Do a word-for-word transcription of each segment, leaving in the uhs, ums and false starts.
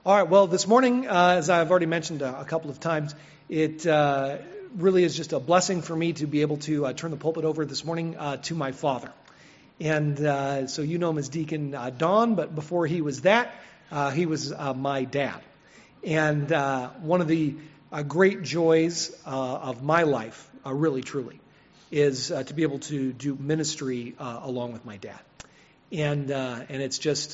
All right, well, this morning, uh, as I've already mentioned a, a couple of times, it uh, really is just a blessing for me to be able to uh, turn the pulpit over this morning uh, to my father. And uh, so you know him as Deacon uh, Don, but before he was that, uh, he was uh, my dad. And uh, one of the uh, great joys uh, of my life, uh, really, truly, is uh, to be able to do ministry uh, along with my dad. And uh, and it's just...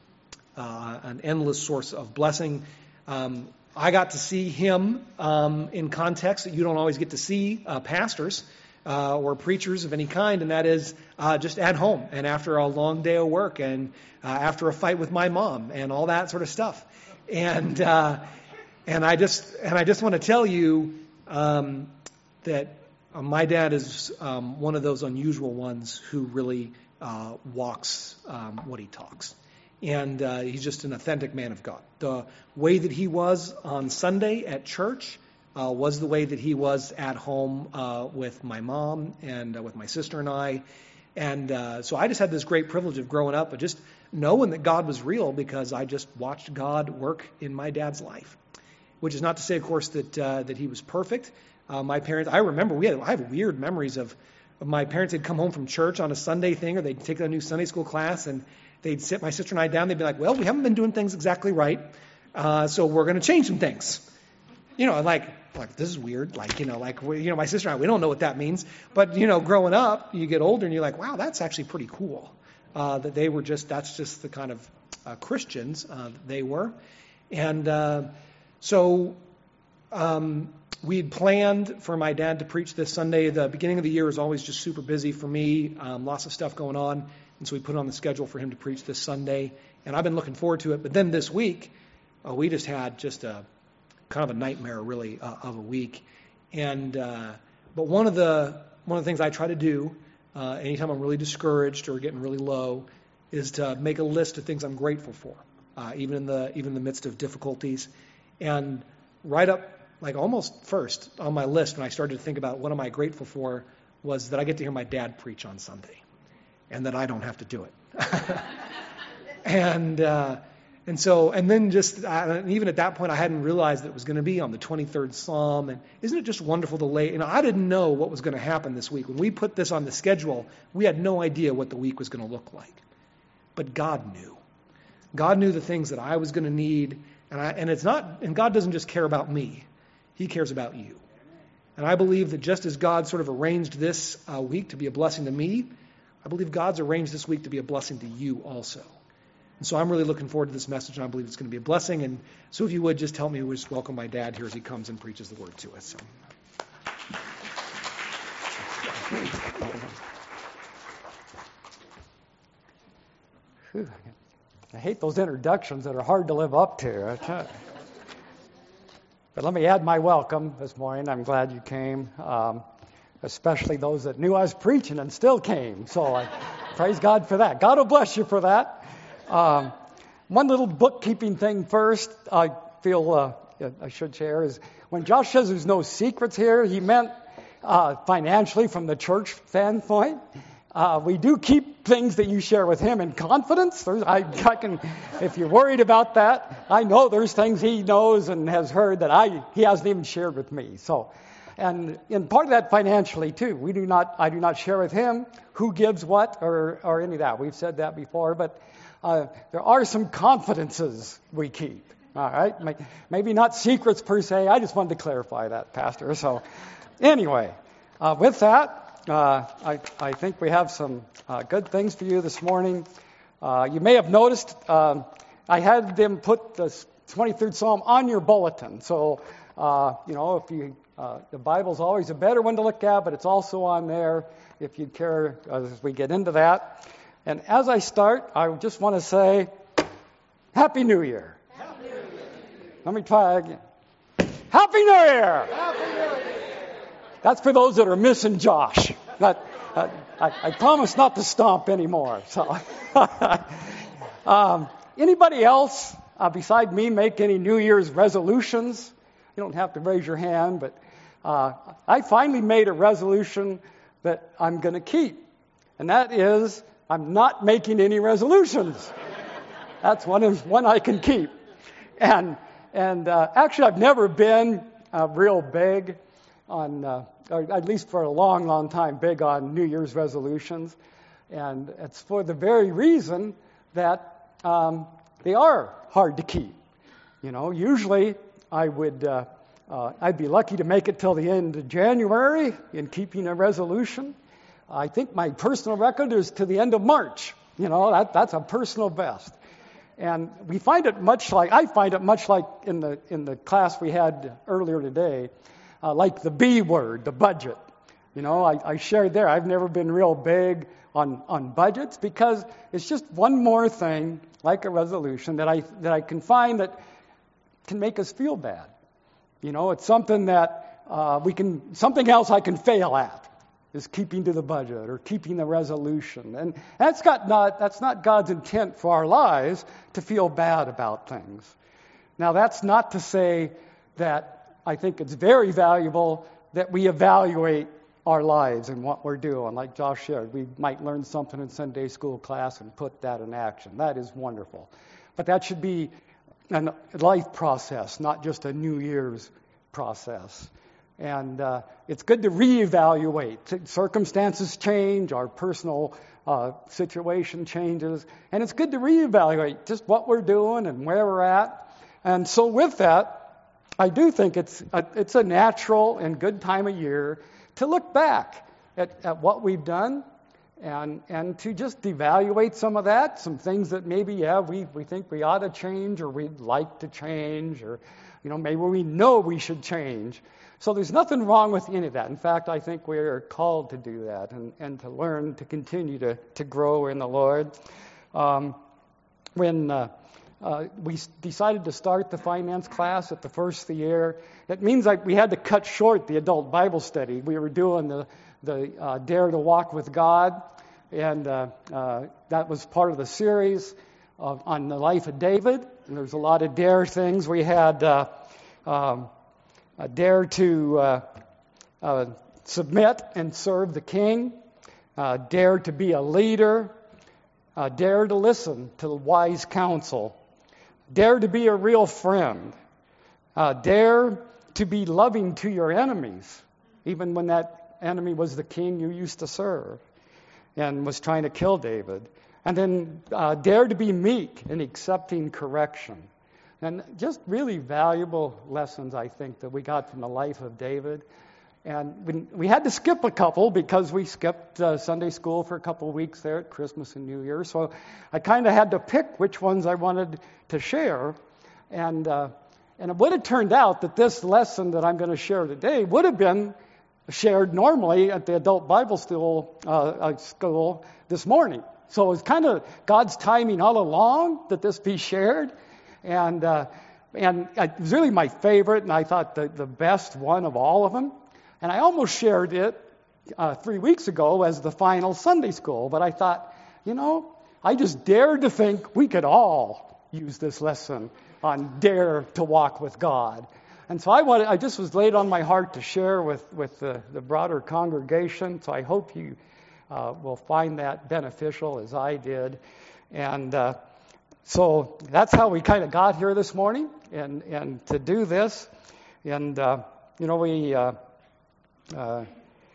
Uh, an endless source of blessing. Um, I got to see him um, in context that you don't always get to see uh, pastors uh, or preachers of any kind, and that is uh, just at home and after a long day of work and uh, after a fight with my mom and all that sort of stuff. And uh, and I just and I just want to tell you um, that uh, my dad is um, one of those unusual ones who really uh, walks um, what he talks. And uh, he's just an authentic man of God. The way that he was on Sunday at church uh, was the way that he was at home uh, with my mom and uh, with my sister and I. And uh, so I just had this great privilege of growing up, but just knowing that God was real because I just watched God work in my dad's life. Which is not to say, of course, that uh, that he was perfect. Uh, my parents, I remember, we had I have weird memories of, of my parents had come home from church on a Sunday thing, or they'd take a new Sunday school class and they'd sit my sister and I down. They'd be like, well, we haven't been doing things exactly right, uh, so we're going to change some things. You know, like, like this is weird. Like, you know, like, we, you know, my sister and I, we don't know what that means. But, you know, growing up, you get older and you're like, wow, that's actually pretty cool. Uh, that they were just, that's just the kind of uh, Christians uh, that they were. And uh, so um, we had planned for my dad to preach this Sunday. The beginning of the year is always just super busy for me, um, lots of stuff going on. And so we put on the schedule for him to preach this Sunday. And I've been looking forward to it. But then this week, uh, we just had just a kind of a nightmare, really, uh, of a week. And uh, but one of the one of the things I try to do uh, anytime I'm really discouraged or getting really low is to make a list of things I'm grateful for, uh, even in the even in the midst of difficulties. And right up, like almost first on my list, when I started to think about what am I grateful for, was that I get to hear my dad preach on Sunday. And that I don't have to do it. and uh, and so, and then just, uh, even at that point, I hadn't realized that it was going to be on the twenty-third Psalm. And isn't it just wonderful to lay, you know, I didn't know what was going to happen this week. When we put this on the schedule, we had no idea what the week was going to look like. But God knew. God knew the things that I was going to need. And I, and it's not, and God doesn't just care about me. He cares about you. And I believe that just as God sort of arranged this uh, week to be a blessing to me, I believe God's arranged this week to be a blessing to you also. And so I'm really looking forward to this message, and I believe it's going to be a blessing. And so if you would, just help me just welcome my dad here as he comes and preaches the word to us. So. I hate those introductions that are hard to live up to. But let me add my welcome this morning. I'm glad you came. Um, especially those that knew I was preaching and still came. So I praise God for that. God will bless you for that. Um, one little bookkeeping thing first I feel uh, I should share is when Josh says there's no secrets here, he meant uh, financially from the church standpoint. Uh, we do keep things that you share with him in confidence. There's, I, I can, if you're worried about that, I know there's things he knows and has heard that I he hasn't even shared with me. So. And in part of that financially too, we do not. I do not share with him who gives what or, or any of that. We've said that before, but uh, there are some confidences we keep. All right, maybe not secrets per se. I just wanted to clarify that, Pastor. So, anyway, uh, with that, uh, I, I think we have some uh, good things for you this morning. Uh, you may have noticed um, I had them put the twenty-third Psalm on your bulletin. So, uh, you know, if you Uh, the Bible's always a better one to look at, but it's also on there if you'd care as we get into that. And as I start, I just want to say, Happy New Year. Happy New Year. Let me try again. Happy New Year. Happy New Year. That's for those that are missing Josh. That, uh, I, I promise not to stomp anymore. So, um, anybody else uh, beside me make any New Year's resolutions? You don't have to raise your hand, but uh, I finally made a resolution that I'm going to keep. And that is, I'm not making any resolutions. That's one, one I can keep. and and uh, actually, I've never been uh, real big on, uh, or at least for a long, long time, big on New Year's resolutions. And it's for the very reason that um, they are hard to keep. You know, usually I would, uh, uh, I'd be lucky to make it till the end of January in keeping a resolution. I think my personal record is to the end of March. You know, that, that's a personal best. And we find it much like, I find it much like in the in the class we had earlier today, uh, like the B word, the budget. You know, I, I shared there, I've never been real big on, on budgets because it's just one more thing, like a resolution, that I that I can find that can make us feel bad. You know, it's something that uh, we can, something else I can fail at. Is keeping to the budget or keeping the resolution. And that's got not that's not God's intent for our lives, to feel bad about things. Now, that's not to say that I think it's very valuable that we evaluate our lives and what we're doing. Like Josh shared, we might learn something in Sunday school class and put that in action. That is wonderful. But that should be a life process, not just a New Year's process. And uh, it's good to reevaluate. Circumstances change, our personal uh, situation changes, and it's good to reevaluate just what we're doing and where we're at. And so with that, I do think it's a, it's a natural and good time of year to look back at, at what we've done and and to just evaluate some of that, some things that maybe, yeah, we, we think we ought to change or we'd like to change or, you know, maybe we know we should change. So there's nothing wrong with any of that. In fact, I think we are called to do that and, and to learn to continue to, to grow in the Lord. Um, when uh, uh, we decided to start the finance class at the first of the year, it means like we had to cut short the adult Bible study. We were doing the, the uh, Dare to Walk with God, and uh, uh, that was part of the series of, on the life of David. And there's a lot of dare things. We had... Uh, um, Uh, dare to uh, uh, submit and serve the king, uh, dare to be a leader, uh, dare to listen to wise counsel, dare to be a real friend, uh, dare to be loving to your enemies, even when that enemy was the king you used to serve and was trying to kill David, and then uh, dare to be meek in accepting correction. And just really valuable lessons, I think, that we got from the life of David. And we, we had to skip a couple because we skipped uh, Sunday school for a couple of weeks there at Christmas and New Year. So I kind of had to pick which ones I wanted to share. And uh, and it would have turned out that this lesson that I'm going to share today would have been shared normally at the adult Bible school, uh, school this morning. So it was kind of God's timing all along that this be shared. And uh, and it was really my favorite, and I thought the, the best one of all of them. And I almost shared it uh, three weeks ago as the final Sunday school. But I thought, you know, I just dared to think we could all use this lesson on dare to walk with God. And so I wanted, I just was laid on my heart to share with, with the, the broader congregation. So I hope you uh, will find that beneficial as I did. And uh So that's how we kind of got here this morning, and, and to do this. And, uh, you know, we, uh, uh,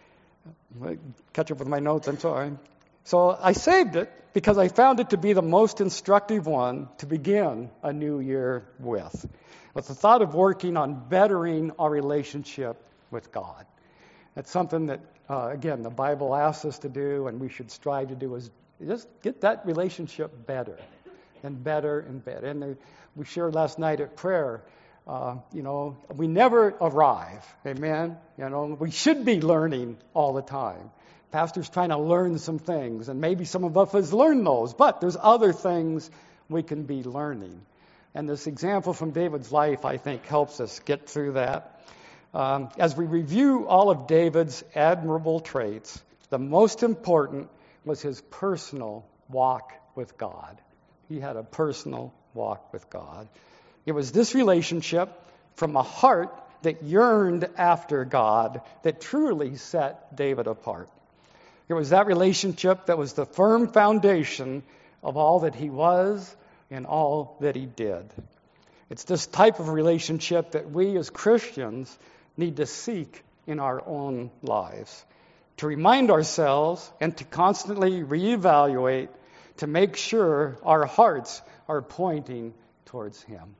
catch up with my notes, I'm sorry. So I saved it because I found it to be the most instructive one to begin a new year with, with the thought of working on bettering our relationship with God. That's something that, uh, again, the Bible asks us to do, and we should strive to do, is just get that relationship better. And better and better. And we shared last night at prayer, uh, you know, we never arrive. Amen? You know, we should be learning all the time. Pastor's trying to learn some things, and maybe some of us has learned those, but there's other things we can be learning. And this example from David's life, I think, helps us get through that. Um, as we review all of David's admirable traits, the most important was his personal walk with God. He had a personal walk with God. It was this relationship from a heart that yearned after God that truly set David apart. It was that relationship that was the firm foundation of all that he was and all that he did. It's this type of relationship that we as Christians need to seek in our own lives, to remind ourselves and to constantly reevaluate to make sure our hearts are pointing towards Him.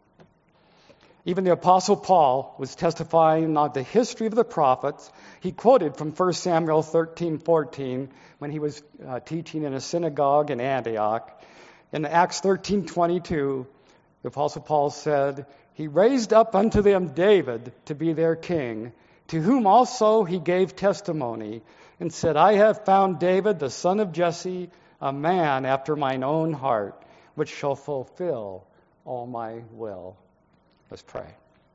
Even the Apostle Paul was testifying on the history of the prophets. He quoted from First Samuel thirteen fourteen when he was uh, teaching in a synagogue in Antioch. In Acts thirteen twenty-two, the Apostle Paul said, "He raised up unto them David to be their king, to whom also he gave testimony, and said, I have found David, the son of Jesse, a man after mine own heart, which shall fulfill all my will." Let's pray.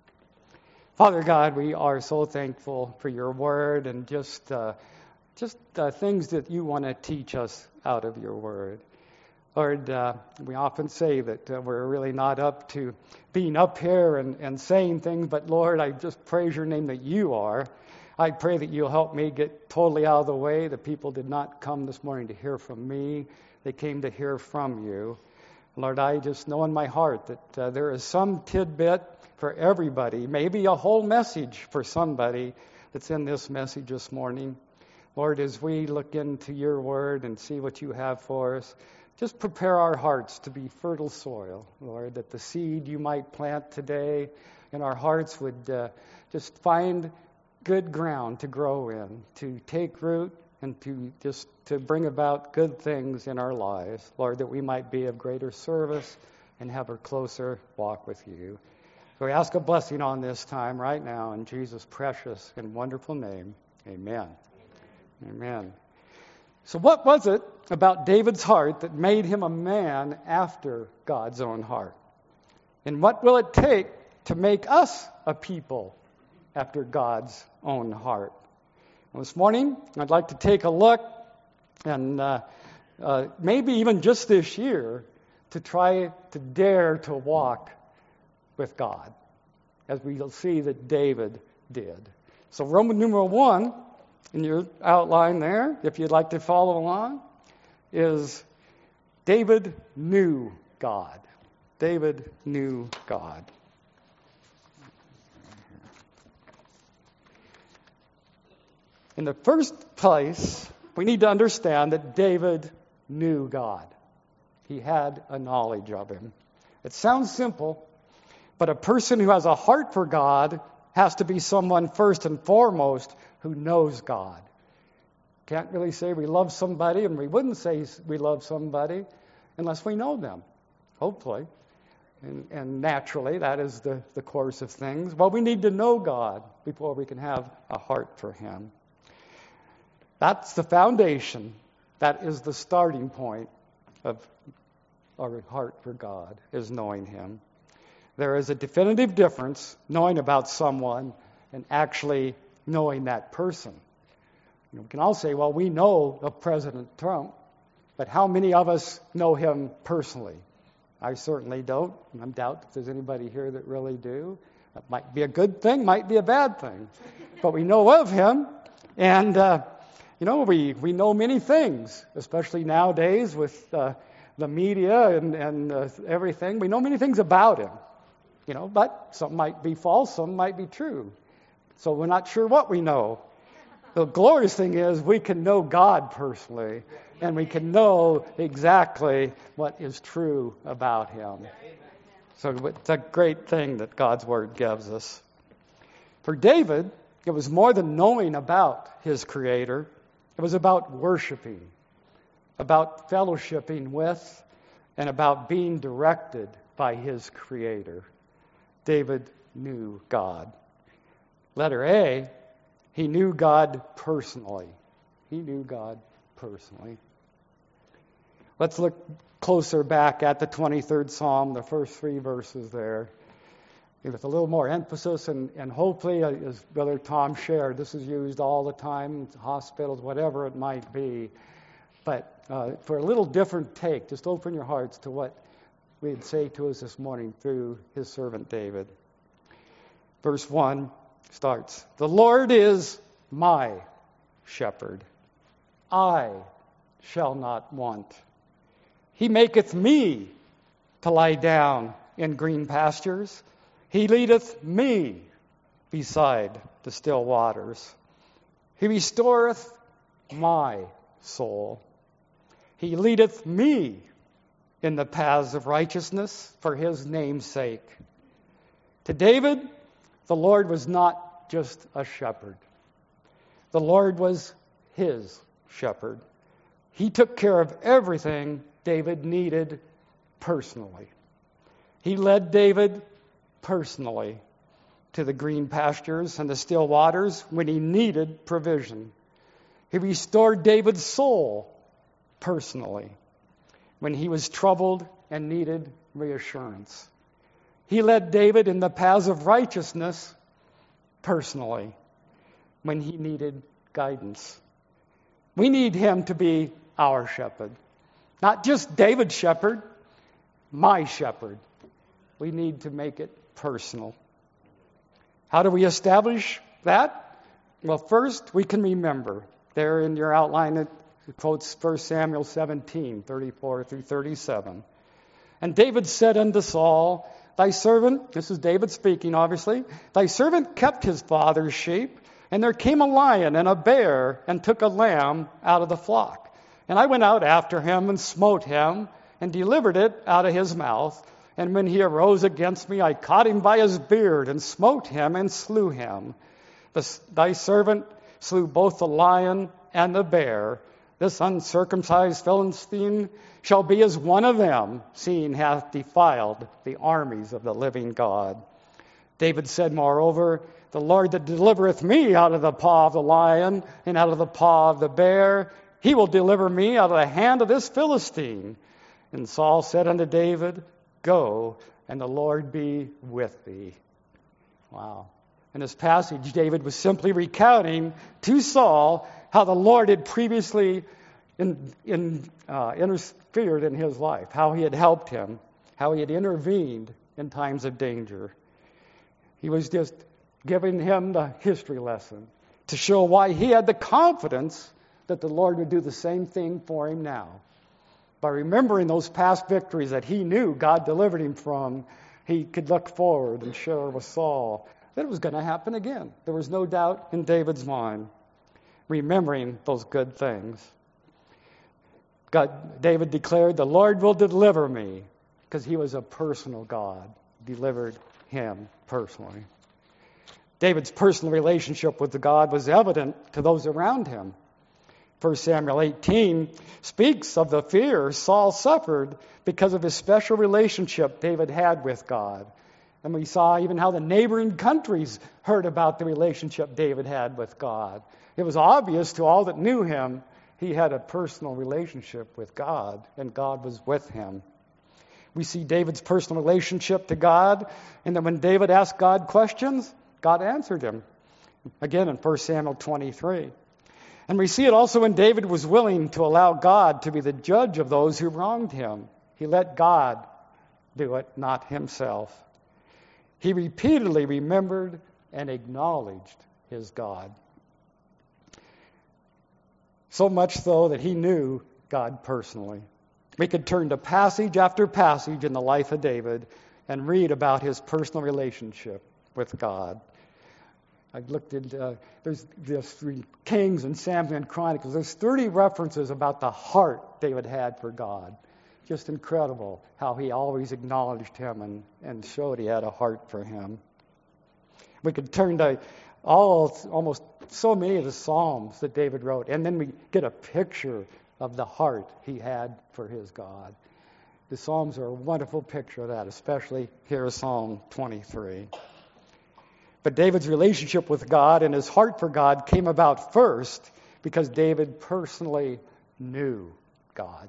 Father God, we are so thankful for your word and just uh, just uh, things that you want to teach us out of your word. Lord, uh, we often say that uh, we're really not up to being up here and, and saying things, but Lord, I just praise your name that you are. I pray that you'll help me get totally out of the way. The people did not come this morning to hear from me. They came to hear from you. Lord, I just know in my heart that uh, there is some tidbit for everybody, maybe a whole message for somebody that's in this message this morning. Lord, as we look into your word and see what you have for us, just prepare our hearts to be fertile soil, Lord, that the seed you might plant today in our hearts would uh, just find good ground to grow in, to take root and to just to bring about good things in our lives, Lord, that we might be of greater service and have a closer walk with you. So we ask a blessing on this time right now in Jesus' precious and wonderful name. Amen. Amen. So what was it about David's heart that made him a man after God's own heart? And what will it take to make us a people after God's own heart? Well, this morning, I'd like to take a look and uh, uh, maybe even just this year to try to dare to walk with God, as we'll see that David did. So Roman numeral one, in your outline there, if you'd like to follow along, is David knew God. David knew God. In the first place, we need to understand that David knew God. He had a knowledge of him. It sounds simple, but a person who has a heart for God has to be someone first and foremost who knows God. Can't really say we love somebody, and we wouldn't say we love somebody unless we know them, hopefully. And, and naturally, that is the, the course of things. Well, we need to know God before we can have a heart for Him. That's the foundation. That is the starting point of our heart for God, is knowing Him. There is a definitive difference knowing about someone and actually knowing that person. You know, we can all say, well, we know of President Trump, but how many of us know him personally? I certainly don't. I doubt if there's anybody here that really do. That might be a good thing, might be a bad thing. But we know of him, and, uh, you know, we, we know many things, especially nowadays with uh, the media and, and uh, everything. We know many things about him, you know, but some might be false, some might be true. So we're not sure what we know. The glorious thing is we can know God personally, and we can know exactly what is true about Him. So it's a great thing that God's Word gives us. For David, it was more than knowing about his Creator. It was about worshiping, about fellowshipping with, and about being directed by his Creator. David knew God. Letter A, he knew God personally. He knew God personally. Let's look closer back at the twenty-third Psalm, the first three verses there, with a little more emphasis, and, and hopefully, as Brother Tom shared, this is used all the time, hospitals, whatever it might be. But uh, for a little different take, just open your hearts to what we'd say to us this morning through his servant David. Verse one starts, "The Lord is my shepherd. I shall not want. He maketh me to lie down in green pastures. He leadeth me beside the still waters. He restoreth my soul. He leadeth me in the paths of righteousness for his name's sake. To David, the Lord was not just a shepherd. The Lord was his shepherd. He took care of everything David needed personally. He led David personally to the green pastures and the still waters when he needed provision. He restored David's soul personally when he was troubled and needed reassurance. He led David in the paths of righteousness personally when he needed guidance. We need him to be our shepherd. Not just David's shepherd, my shepherd. We need to make it personal. How do we establish that? Well, first, we can remember. There in your outline, it quotes First Samuel seventeen, thirty-four through thirty-seven. And David said unto Saul, thy servant, this is David speaking, obviously, thy servant kept his father's sheep, and there came a lion and a bear and took a lamb out of the flock. And I went out after him and smote him and delivered it out of his mouth. And when he arose against me, I caught him by his beard and smote him and slew him. The, thy servant slew both the lion and the bear. This uncircumcised Philistine shall be as one of them, seeing hath defiled the armies of the living God. David said, moreover, the Lord that delivereth me out of the paw of the lion and out of the paw of the bear, he will deliver me out of the hand of this Philistine. And Saul said unto David, go, and the Lord be with thee. Wow. In this passage, David was simply recounting to Saul how the Lord had previously in, in, uh, interfered in his life, how he had helped him, how he had intervened in times of danger. He was just giving him the history lesson to show why he had the confidence that the Lord would do the same thing for him now. By remembering those past victories that he knew God delivered him from, he could look forward and share with Saul that it was going to happen again. There was no doubt in David's mind, remembering those good things. God, David declared, the Lord will deliver me, because he was a personal God, delivered him personally. David's personal relationship with God was evident to those around him. First Samuel eighteen speaks of the fear Saul suffered because of his special relationship David had with God. And we saw even how the neighboring countries heard about the relationship David had with God. It was obvious to all that knew him, he had a personal relationship with God, and God was with him. We see David's personal relationship to God, and that when David asked God questions, God answered him. Again in First Samuel twenty-three. And we see it also when David was willing to allow God to be the judge of those who wronged him. He let God do it, not himself. He repeatedly remembered and acknowledged his God. So much so that he knew God personally. We could turn to passage after passage in the life of David and read about his personal relationship with God. I looked at, uh, there's this Kings and Samuel and Chronicles. There's thirty references about the heart David had for God. Just incredible how he always acknowledged him and, and showed he had a heart for him. We could turn to all, almost so many of the Psalms that David wrote, and then we get a picture of the heart he had for his God. The Psalms are a wonderful picture of that, especially here Psalm twenty-three. But David's relationship with God and his heart for God came about first because David personally knew God.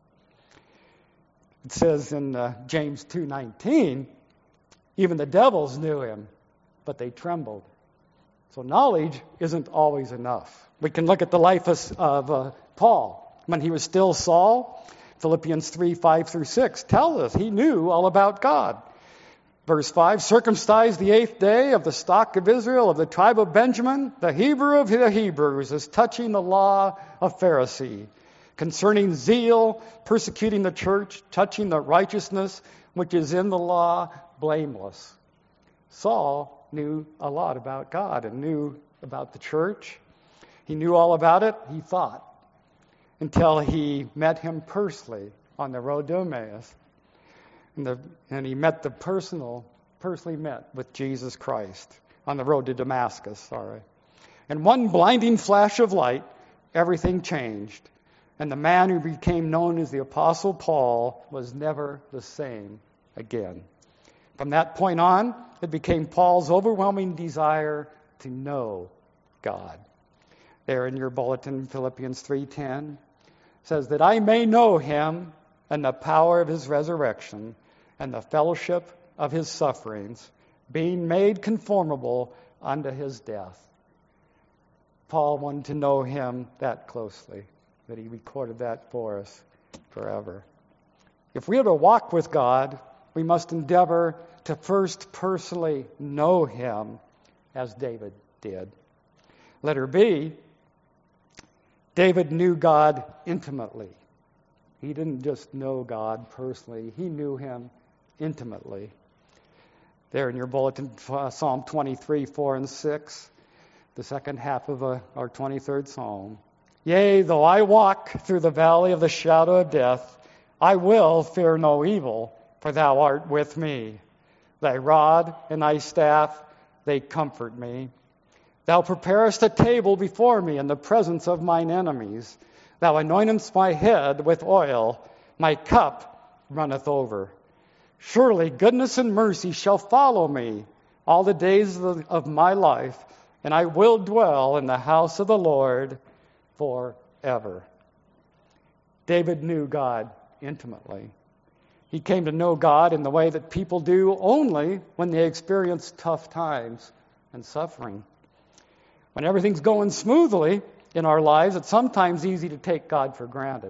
It says in uh, James two nineteen, even the devils knew him, but they trembled. So knowledge isn't always enough. We can look at the life of, of uh, Paul. When he was still Saul, Philippians three, five through six tells us he knew all about God. Verse five, circumcised the eighth day of the stock of Israel, of the tribe of Benjamin, the Hebrew of the Hebrews, as touching the law of Pharisee, concerning zeal, persecuting the church, touching the righteousness which is in the law, blameless. Saul knew a lot about God and knew about the church. He knew all about it, he thought, until he met him personally on the road to Emmaus. And, the, and he met the personal, personally met with Jesus Christ on the road to Damascus, sorry. And one blinding flash of light, everything changed. And the man who became known as the Apostle Paul was never the same again. From that point on, it became Paul's overwhelming desire to know God. There in your bulletin, Philippians three ten says that I may know him and the power of his resurrection and the fellowship of his sufferings, being made conformable unto his death. Paul wanted to know him that closely, that he recorded that for us forever. If we are to walk with God, we must endeavor to first personally know him as David did. Letter B, David knew God intimately. He didn't just know God personally, he knew him intimately. There in your bulletin, Psalm twenty-three, four and six, the second half of uh, our twenty-third Psalm. Yea, though I walk through the valley of the shadow of death, I will fear no evil, for thou art with me. Thy rod and thy staff, they comfort me. Thou preparest a table before me in the presence of mine enemies. Thou anointest my head with oil, my cup runneth over. Surely goodness and mercy shall follow me all the days of, of my life, and I will dwell in the house of the Lord forever. David knew God intimately. He came to know God in the way that people do only when they experience tough times and suffering. When everything's going smoothly in our lives, it's sometimes easy to take God for granted.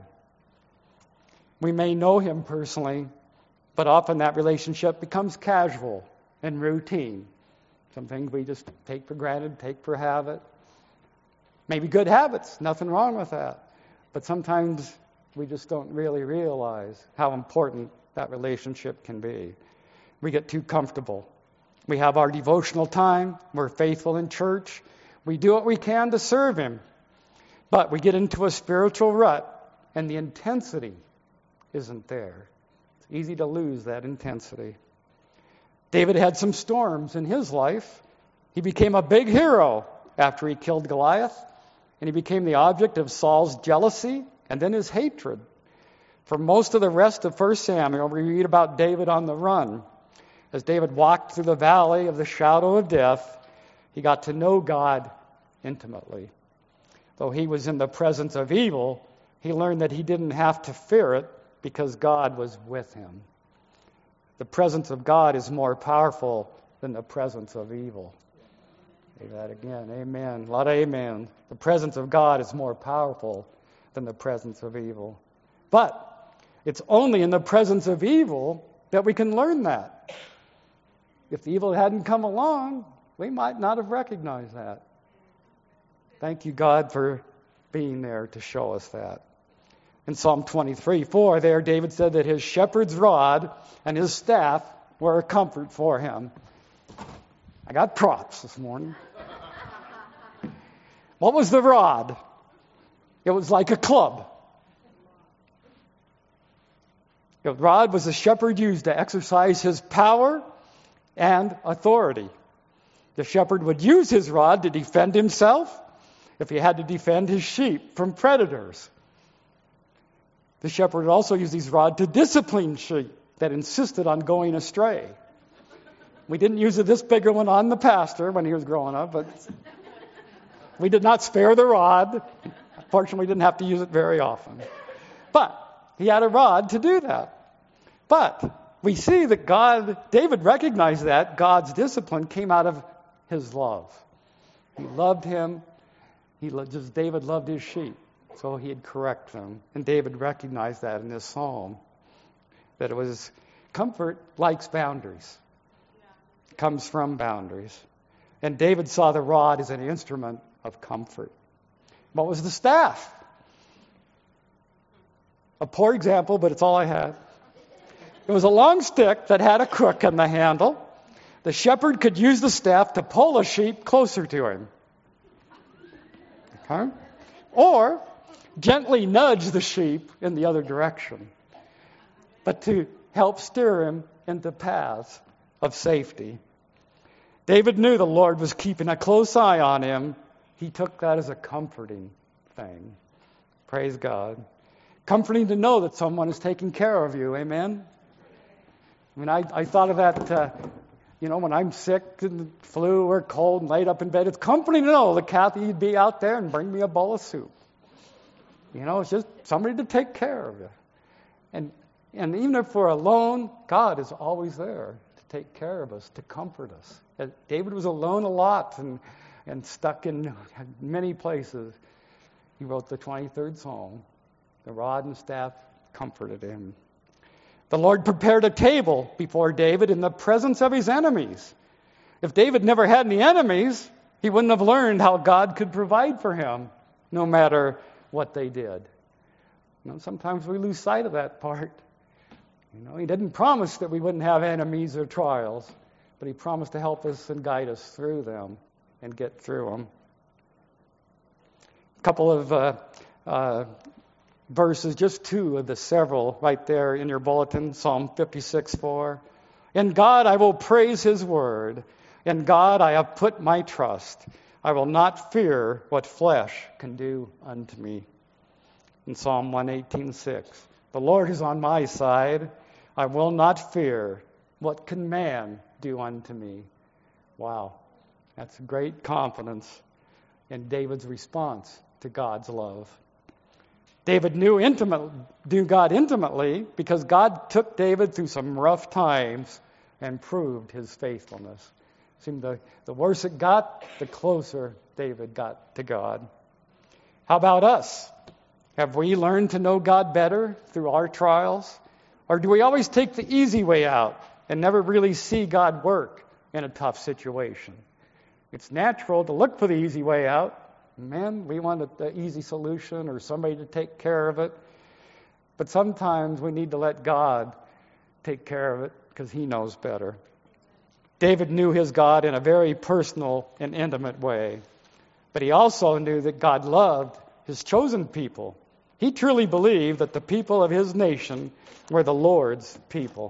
We may know him personally, but often that relationship becomes casual and routine. Some things we just take for granted, take for habit. Maybe good habits, nothing wrong with that. But sometimes we just don't really realize how important that relationship can be. We get too comfortable. We have our devotional time. We're faithful in church. We do what we can to serve him. But we get into a spiritual rut, and the intensity isn't there. It's easy to lose that intensity. David had some storms in his life. He became a big hero after he killed Goliath, and he became the object of Saul's jealousy and then his hatred. For most of the rest of First Samuel, we read about David on the run. As David walked through the valley of the shadow of death, he got to know God intimately. Though he was in the presence of evil, he learned that he didn't have to fear it because God was with him. The presence of God is more powerful than the presence of evil. Say that again. Amen. A lot of amen. The presence of God is more powerful than the presence of evil. But it's only in the presence of evil that we can learn that. If the evil hadn't come along, we might not have recognized that. Thank you, God, for being there to show us that. In Psalm twenty-three, four, there David said that his shepherd's rod and his staff were a comfort for him. I got props this morning. What was the rod? It was like a club. The rod was the shepherd used to exercise his power and authority. The shepherd would use his rod to defend himself if he had to defend his sheep from predators. The shepherd would also use his rod to discipline sheep that insisted on going astray. We didn't use it this bigger one on the pastor when he was growing up, but we did not spare the rod. Fortunately, we didn't have to use it very often. But he had a rod to do that. But we see that God, David recognized that God's discipline came out of his love. He loved him. He loved, just David loved his sheep, so he'd correct them. And David recognized that in this psalm, that it was comfort likes boundaries. It comes from boundaries. And David saw the rod as an instrument of comfort. What was the staff? A poor example, but it's all I had. It was a long stick that had a crook in the handle. The shepherd could use the staff to pull a sheep closer to him. Okay? Or gently nudge the sheep in the other direction. But to help steer him into paths of safety. David knew the Lord was keeping a close eye on him. He took that as a comforting thing. Praise God. Comforting to know that someone is taking care of you. Amen? I mean, I, I thought of that, uh, you know, when I'm sick and flu or cold and laid up in bed. It's comforting to know that Kathy would be out there and bring me a bowl of soup. You know, it's just somebody to take care of you. And and even if we're alone, God is always there to take care of us, to comfort us. And David was alone a lot and, and stuck in many places. He wrote the twenty-third Psalm. The rod and staff comforted him. The Lord prepared a table before David in the presence of his enemies. If David never had any enemies, he wouldn't have learned how God could provide for him, no matter what they did. You know, sometimes we lose sight of that part. You know, he didn't promise that we wouldn't have enemies or trials, but he promised to help us and guide us through them and get through them. A couple of uh, uh, verses, just two of the several right there in your bulletin, Psalm fifty-six four. In God I will praise his word. In God I have put my trust. I will not fear what flesh can do unto me. In Psalm one eighteen six. The Lord is on my side. I will not fear. What can man do unto me? Wow. That's great confidence in David's response to God's love. David knew intimate, knew God intimately because God took David through some rough times and proved his faithfulness. It seemed the, the worse it got, the closer David got to God. How about us? Have we learned to know God better through our trials? Or do we always take the easy way out and never really see God work in a tough situation? It's natural to look for the easy way out. Man, we want the easy solution or somebody to take care of it. But sometimes we need to let God take care of it because he knows better. David knew his God in a very personal and intimate way. But he also knew that God loved his chosen people. He truly believed that the people of his nation were the Lord's people.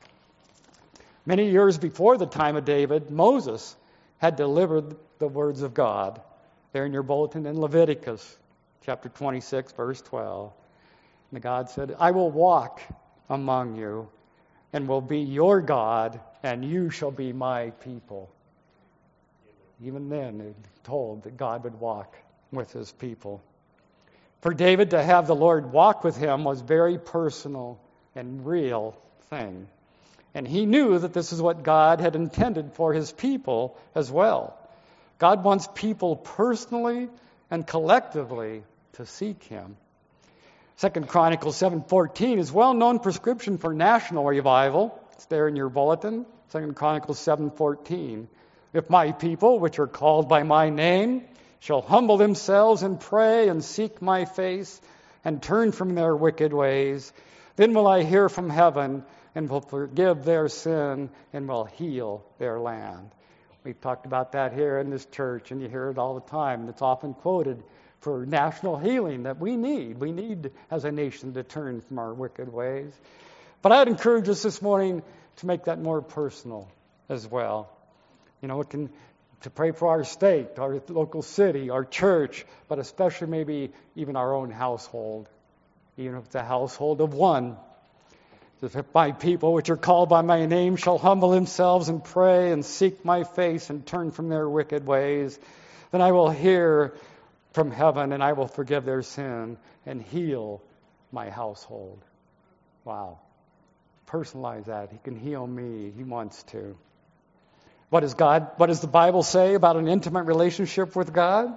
Many years before the time of David, Moses had delivered the words of God. There in your bulletin in Leviticus chapter twenty-six, verse twelve. And God said, I will walk among you and will be your God, and you shall be my people. Even then, it told that God would walk with his people. For David to have the Lord walk with him was a very personal and real thing. And he knew that this is what God had intended for his people as well. God wants people personally and collectively to seek him. Second Chronicles seven fourteen is a well-known prescription for national revival. It's there in your bulletin. Second Chronicles seven fourteen. If my people, which are called by my name, shall humble themselves and pray and seek my face and turn from their wicked ways, then will I hear from heaven and will forgive their sin and will heal their land. We've talked about that here in this church, and you hear it all the time. It's often quoted for national healing that we need. We need, as a nation, to turn from our wicked ways. But I'd encourage us this morning to make that more personal as well. You know, it can to pray for our state, our local city, our church, but especially maybe even our own household, even if it's a household of one. If my people, which are called by my name, shall humble themselves and pray and seek my face and turn from their wicked ways, then I will hear from heaven and I will forgive their sin and heal my household. Wow. Personalize that. He can heal me. He wants to. What does God, what does the Bible say about an intimate relationship with God?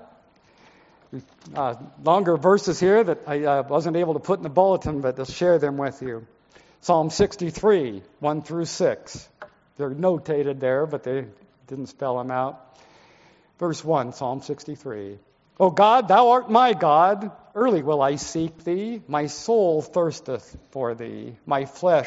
Uh, longer verses here that I uh, wasn't able to put in the bulletin, but I'll share them with you. Psalm sixty-three, one through six. They're notated there, but they didn't spell them out. Verse one, Psalm sixty-three. O God, thou art my God. Early will I seek thee. My soul thirsteth for thee. My flesh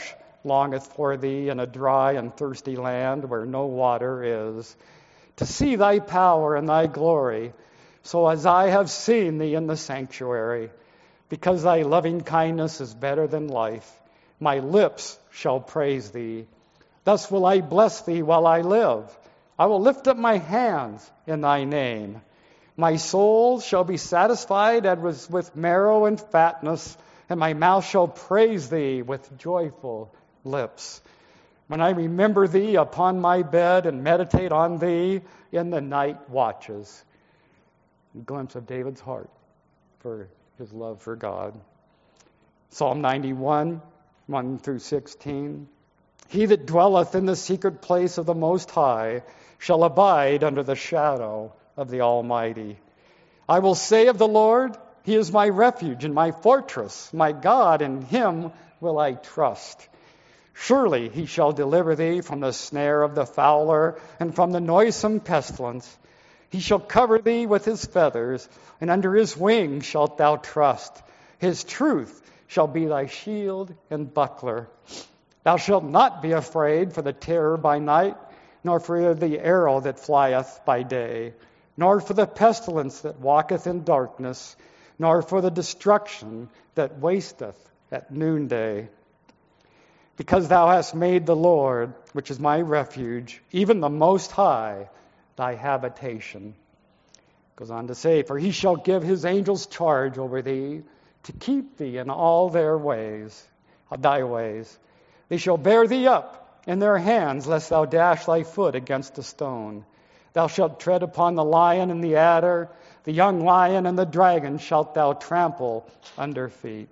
longeth for thee in a dry and thirsty land where no water is, to see thy power and thy glory, so as I have seen thee in the sanctuary. Because thy loving kindness is better than life, my lips shall praise thee. Thus will I bless thee while I live. I will lift up my hands in thy name. My soul shall be satisfied as with marrow and fatness, and my mouth shall praise thee with joyful lips. When I remember thee upon my bed and meditate on thee in the night watches. A glimpse of David's heart for his love for God. Psalm ninety-one, one through sixteen. He that dwelleth in the secret place of the Most High shall abide under the shadow of the Almighty. I will say of the Lord, He is my refuge and my fortress, my God, in Him will I trust. Surely He shall deliver thee from the snare of the fowler and from the noisome pestilence. He shall cover thee with His feathers, and under His wings shalt thou trust. His truth shall be thy shield and buckler. Thou shalt not be afraid for the terror by night, nor for the arrow that flieth by day, nor for the pestilence that walketh in darkness, nor for the destruction that wasteth at noonday. Because thou hast made the Lord, which is my refuge, even the Most High, thy habitation. Goes on to say, for He shall give His angels charge over thee, to keep thee in all their ways, of thy ways. They shall bear thee up in their hands, lest thou dash thy foot against a stone. Thou shalt tread upon the lion and the adder, the young lion and the dragon shalt thou trample under feet.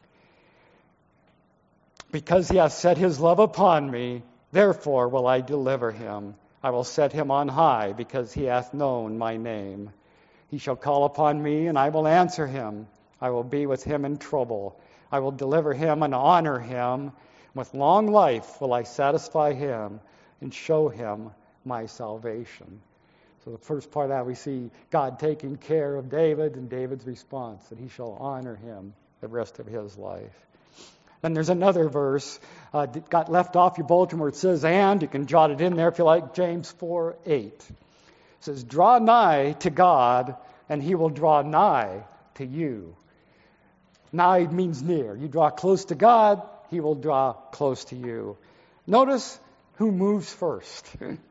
Because He hath set His love upon me, therefore will I deliver him. I will set him on high, because he hath known my name. He shall call upon me, and I will answer him. I will be with him in trouble. I will deliver him and honor him. With long life will I satisfy him and show him my salvation. So the first part of that, we see God taking care of David and David's response, that he shall honor him the rest of his life. Then there's another verse, uh, that got left off your bulletin where it says, and, you can jot it in there if you like, James four eight. It says, draw nigh to God, and He will draw nigh to you. Nigh means near. You draw close to God, He will draw close to you. Notice who moves first.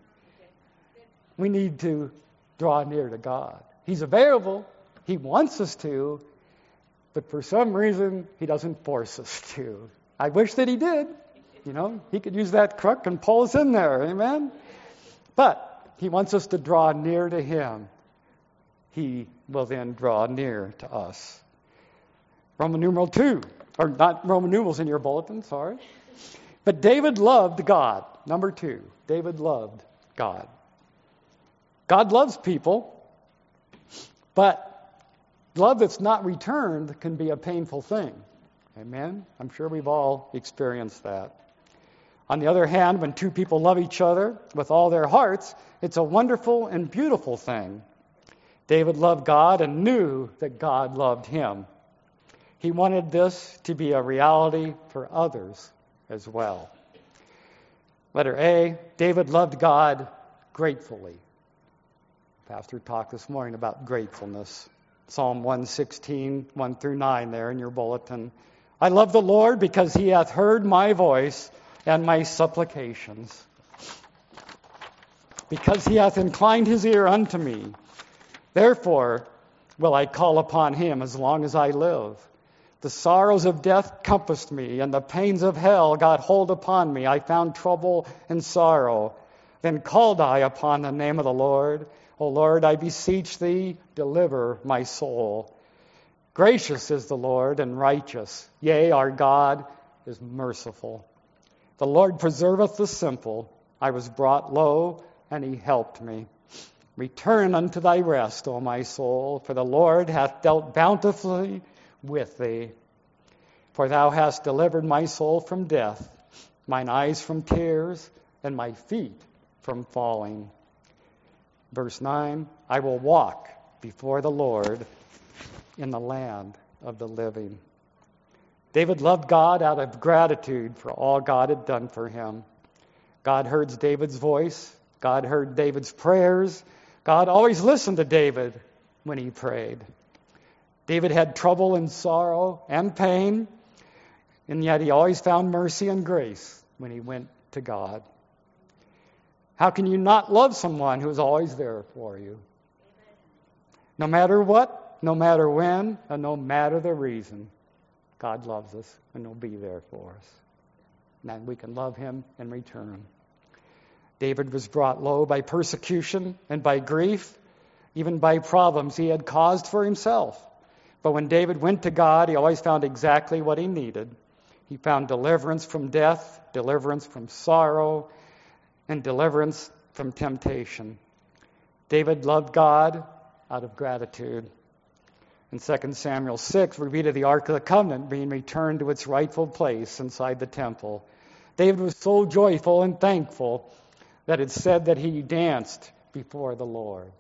We need to draw near to God. He's available. He wants us to. But for some reason, He doesn't force us to. I wish that He did. You know, He could use that crook and pull us in there. Amen? But He wants us to draw near to Him. He will then draw near to us. Roman numeral two. Or not Roman numerals in your bulletin, sorry. But David loved God. Number two. David loved God. God loves people. But love that's not returned can be a painful thing. Amen? I'm sure we've all experienced that. On the other hand, when two people love each other with all their hearts, it's a wonderful and beautiful thing. David loved God and knew that God loved him. He wanted this to be a reality for others as well. Letter A, David loved God gratefully. Pastor talked this morning about gratefulness. Psalm one sixteen, one through nine there in your bulletin. I love the Lord because He hath heard my voice and my supplications. Because He hath inclined His ear unto me. Therefore will I call upon Him as long as I live. The sorrows of death compassed me, and the pains of hell got hold upon me. I found trouble and sorrow. Then called I upon the name of the Lord. O Lord, I beseech Thee, deliver my soul. Gracious is the Lord and righteous. Yea, our God is merciful. The Lord preserveth the simple. I was brought low, and He helped me. Return unto thy rest, O my soul, for the Lord hath dealt bountifully with thee. For thou hast delivered my soul from death, mine eyes from tears, and my feet from falling. Verse nine, I will walk before the Lord in the land of the living. David loved God out of gratitude for all God had done for him. God heard David's voice. God heard David's prayers. God always listened to David when he prayed. David had trouble and sorrow and pain, and yet he always found mercy and grace when he went to God. How can you not love someone who is always there for you? No matter what, no matter when, and no matter the reason, God loves us and will be there for us. And we can love him in return. David was brought low by persecution and by grief, even by problems he had caused for himself. But when David went to God, he always found exactly what he needed. He found deliverance from death, deliverance from sorrow, and deliverance from temptation. David loved God out of gratitude. In Second Samuel six, we read of the Ark of the Covenant being returned to its rightful place inside the temple. David was so joyful and thankful that it said that he danced before the Lord.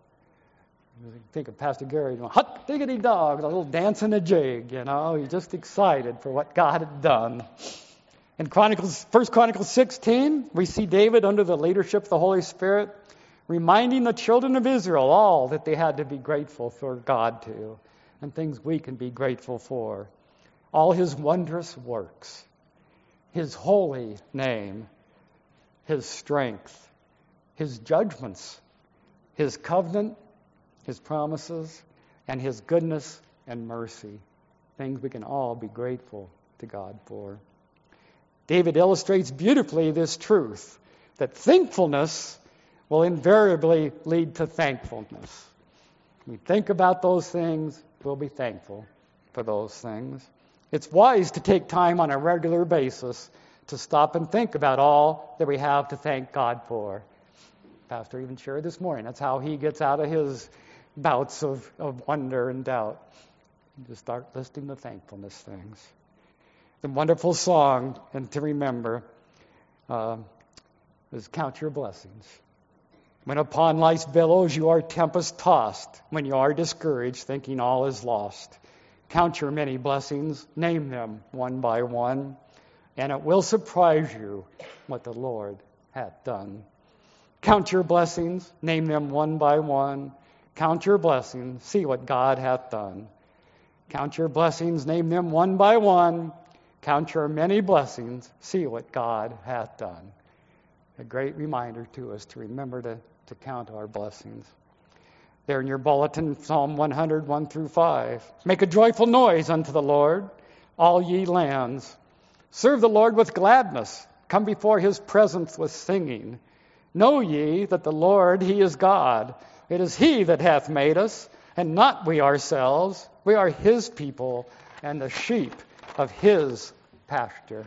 Think of Pastor Gary going, hot diggity dog, a little dance and a jig, you know. He's just excited for what God had done. In Chronicles, First Chronicles sixteen, we see David under the leadership of the Holy Spirit reminding the children of Israel all that they had to be grateful for God to, and things we can be grateful for. All his wondrous works, his holy name, his strength, his judgments, his covenant, his promises, and his goodness and mercy. Things we can all be grateful to God for. David illustrates beautifully this truth, that thankfulness will invariably lead to thankfulness. We think about those things, we'll be thankful for those things. It's wise to take time on a regular basis to stop and think about all that we have to thank God for. Pastor even shared this morning, that's how he gets out of his bouts of, of wonder and doubt. Just start listing the thankfulness things. The wonderful song, and to remember, uh, is Count Your Blessings. When upon life's billows you are tempest-tossed, when you are discouraged, thinking all is lost, count your many blessings, name them one by one, and it will surprise you what the Lord hath done. Count your blessings, name them one by one. Count your blessings, see what God hath done. Count your blessings, name them one by one. Count your many blessings, see what God hath done. A great reminder to us to remember to, to count our blessings. There in your bulletin, Psalm one hundred, one through five. Make a joyful noise unto the Lord, all ye lands. Serve the Lord with gladness. Come before his presence with singing. Know ye that the Lord, he is God. It is he that hath made us, and not we ourselves. We are his people, and the sheep of his pasture.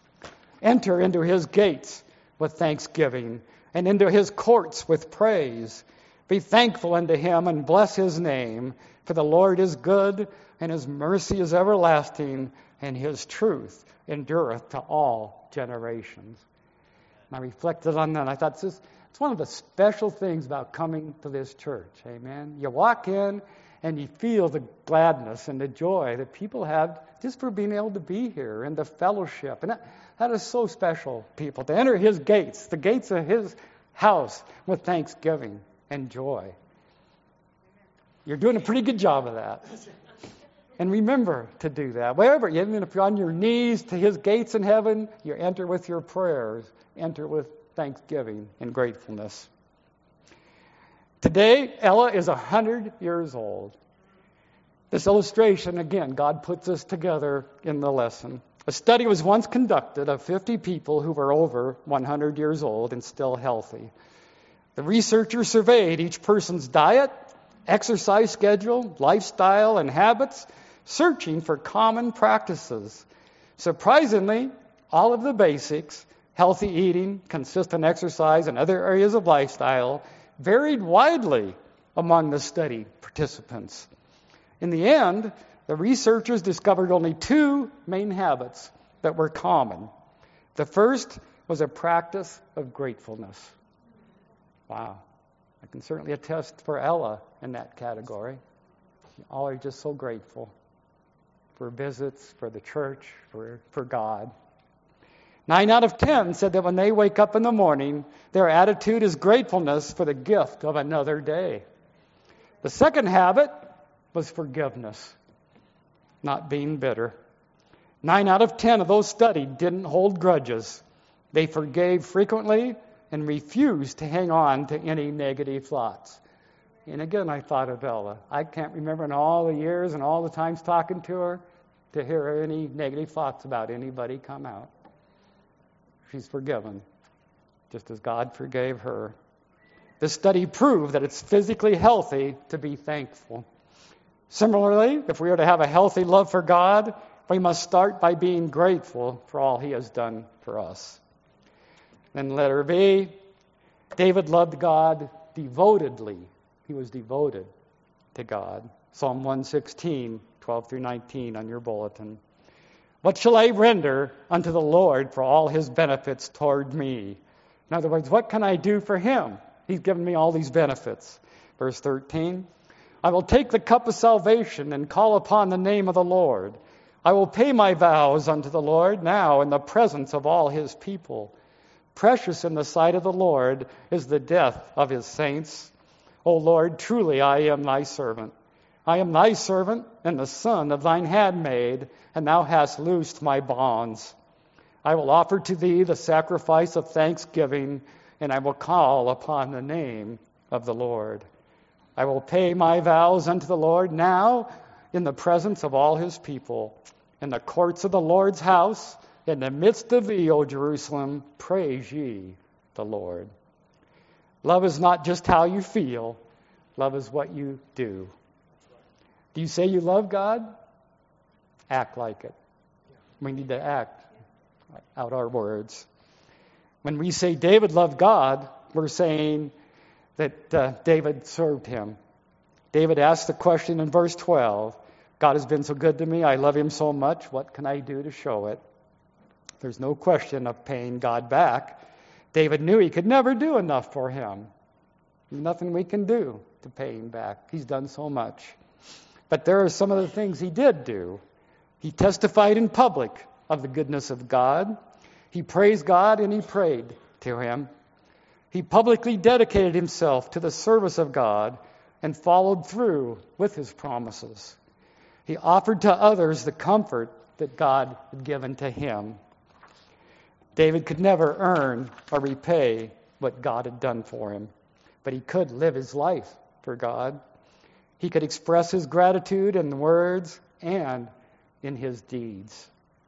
Enter into his gates with thanksgiving, and into his courts with praise. Be thankful unto him, and bless his name. For the Lord is good, and his mercy is everlasting, and his truth endureth to all generations. And I reflected on that, and I thought, this, it's one of the special things about coming to this church. Amen. You walk in, and you feel the gladness and the joy that people have just for being able to be here, and the fellowship. And that, that is so special, people, to enter his gates, the gates of his house, with thanksgiving and joy. You're doing a pretty good job of that. And remember to do that. Wherever, even if you're on your knees to his gates in heaven, you enter with your prayers, enter with thanksgiving and gratefulness. Today, Ella is one hundred years old. This illustration, again, God puts us together in the lesson. A study was once conducted of fifty people who were over one hundred years old and still healthy. The researchers surveyed each person's diet, exercise schedule, lifestyle, and habits, searching for common practices. Surprisingly, all of the basics, healthy eating, consistent exercise, and other areas of lifestyle, varied widely among the study participants. In the end, the researchers discovered only two main habits that were common. The first was a practice of gratefulness. Wow. I can certainly attest for Ella in that category. All are just so grateful for visits, for the church, for, for God. Nine out of ten said that when they wake up in the morning, their attitude is gratefulness for the gift of another day. The second habit was forgiveness, not being bitter. Nine out of ten of those studied didn't hold grudges. They forgave frequently and refused to hang on to any negative thoughts. And again, I thought of Ella. I can't remember in all the years and all the times talking to her to hear any negative thoughts about anybody come out. She's forgiven, just as God forgave her. This study proved that it's physically healthy to be thankful. Similarly, if we are to have a healthy love for God, we must start by being grateful for all He has done for us. Then letter B, David loved God devotedly. He was devoted to God. Psalm one sixteen, twelve through nineteen on your bulletin. What shall I render unto the Lord for all His benefits toward me? In other words, what can I do for Him? He's given me all these benefits. Verse thirteen, I will take the cup of salvation and call upon the name of the Lord. I will pay my vows unto the Lord now in the presence of all His people. Precious in the sight of the Lord is the death of His saints. O Lord, truly I am thy servant. I am thy servant and the son of thine handmaid, and thou hast loosed my bonds. I will offer to thee the sacrifice of thanksgiving, and I will call upon the name of the Lord. I will pay my vows unto the Lord now in the presence of all His people. In the courts of the Lord's house, in the midst of thee, O Jerusalem, praise ye the Lord. Love is not just how you feel. Love is what you do. Do you say you love God? Act like it. We need to act out our words. When we say David loved God, we're saying that uh, David served Him. David asked the question in verse twelve, God has been so good to me, I love Him so much, what can I do to show it? There's no question of paying God back. David knew he could never do enough for Him. Nothing we can do to pay Him back. He's done so much. But there are some of the things he did do. He testified in public of the goodness of God. He praised God and he prayed to Him. He publicly dedicated himself to the service of God and followed through with His promises. He offered to others the comfort that God had given to him. David could never earn or repay what God had done for him, but he could live his life for God. He could express his gratitude in words and in his deeds.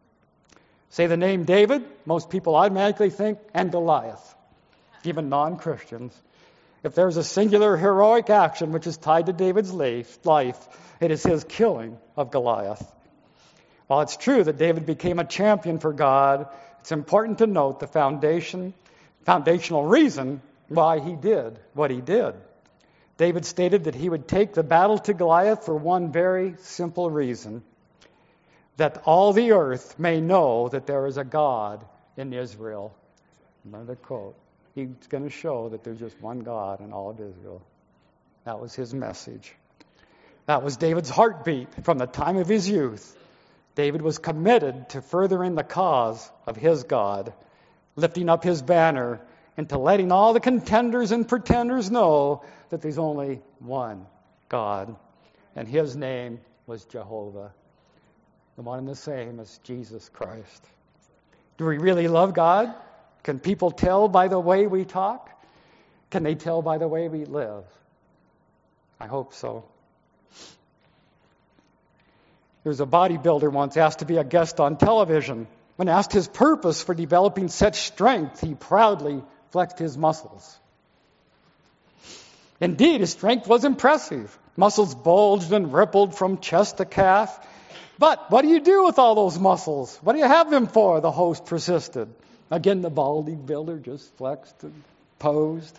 Say the name David, most people automatically think, and Goliath, even non-Christians. If there's a singular heroic action which is tied to David's life, it is his killing of Goliath. While it's true that David became a champion for God, it's important to note the foundation, foundational reason why he did what he did. David stated that he would take the battle to Goliath for one very simple reason, that all the earth may know that there is a God in Israel. Another quote. He's going to show that there's just one God in all of Israel. That was his message. That was David's heartbeat from the time of his youth. David was committed to furthering the cause of his God, lifting up His banner, and to letting all the contenders and pretenders know that there's only one God, and His name was Jehovah, the one and the same as Jesus Christ. Do we really love God? Can people tell by the way we talk? Can they tell by the way we live? I hope so. There was a bodybuilder once asked to be a guest on television. When asked his purpose for developing such strength, he proudly flexed his muscles. Indeed, his strength was impressive. Muscles bulged and rippled from chest to calf. But what do you do with all those muscles? What do you have them for? The host persisted. Again, the bodybuilder just flexed and posed.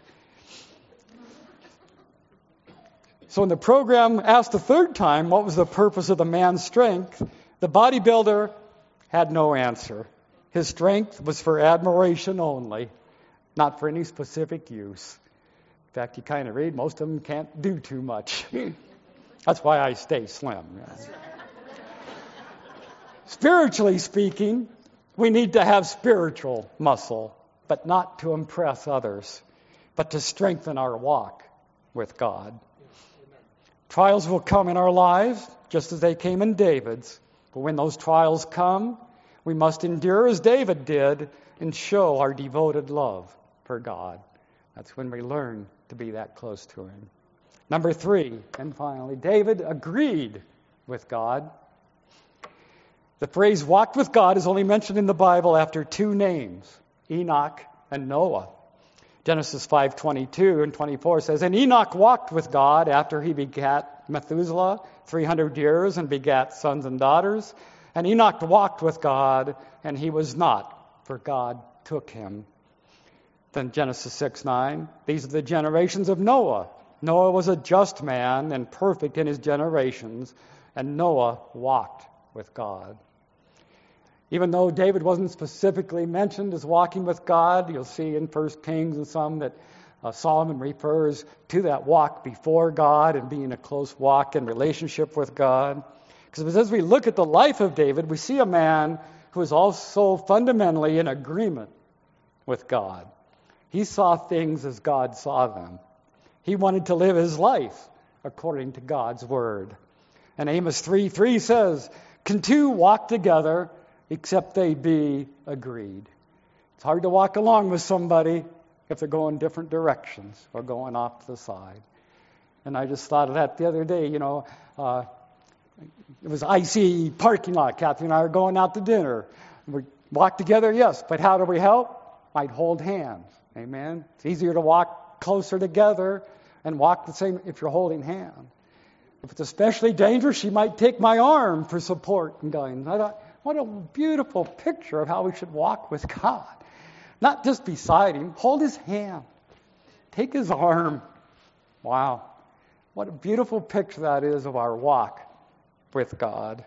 So when the program asked the third time what was the purpose of the man's strength, the bodybuilder had no answer. His strength was for admiration only, not for any specific use. In fact, you kind of read, most of them can't do too much. That's why I stay slim. Spiritually speaking, we need to have spiritual muscle, but not to impress others, but to strengthen our walk with God. Trials will come in our lives, just as they came in David's. But when those trials come, we must endure as David did and show our devoted love for God. That's when we learn to be that close to Him. Number three, and finally, David agreed with God. The phrase walked with God is only mentioned in the Bible after two names, Enoch and Noah. Genesis five twenty-two and twenty-four says, "And Enoch walked with God after he begat Methuselah three hundred years and begat sons and daughters. And Enoch walked with God, and he was not, for God took him." Then Genesis six nine, "These are the generations of Noah. Noah was a just man and perfect in his generations, and Noah walked with God." Even though David wasn't specifically mentioned as walking with God, you'll see in First Kings and some that uh, Solomon refers to that walk before God and being a close walk in relationship with God. Because as we look at the life of David, we see a man who is also fundamentally in agreement with God. He saw things as God saw them. He wanted to live his life according to God's word. And Amos three three says, "Can two walk together except they be agreed?" It's hard to walk along with somebody if they're going different directions or going off to the side. And I just thought of that the other day. You know, uh, it was icy parking lot. Kathy and I are going out to dinner. We walk together, yes, but how do we help? Might hold hands. Amen. It's easier to walk closer together and walk the same if you're holding hands. If it's especially dangerous, she might take my arm for support and going. I thought, what a beautiful picture of how we should walk with God. Not just beside Him, hold His hand. Take His arm. Wow. What a beautiful picture that is of our walk with God.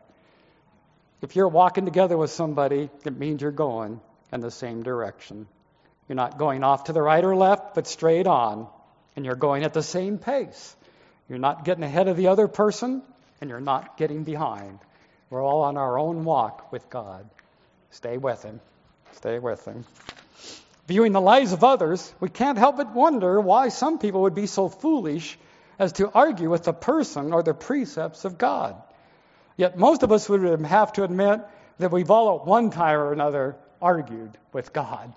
If you're walking together with somebody, it means you're going in the same direction. You're not going off to the right or left, but straight on. And you're going at the same pace. You're not getting ahead of the other person, and you're not getting behind. We're all on our own walk with God. Stay with Him. Stay with Him. Viewing the lives of others, we can't help but wonder why some people would be so foolish as to argue with the person or the precepts of God. Yet most of us would have to admit that we've all at one time or another argued with God.